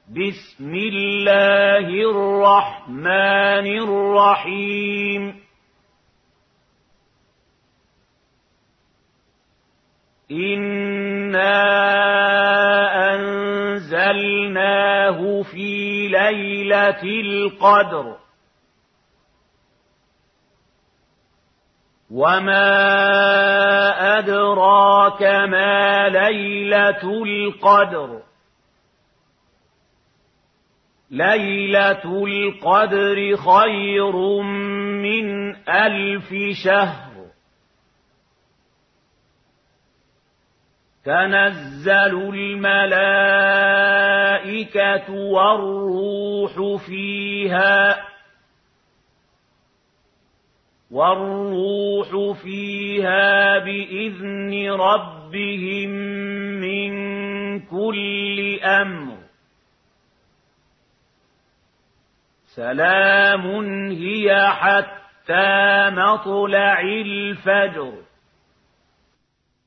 بسم الله الرحمن الرحيم إنا أنزلناه في ليلة القدر وما أدراك ما ليلة القدر ليلة القدر خير من 1000 شهر تنزل الملائكة والروح فيها بإذن ربهم من كل أمر سلام هي حتى مطلع الفجر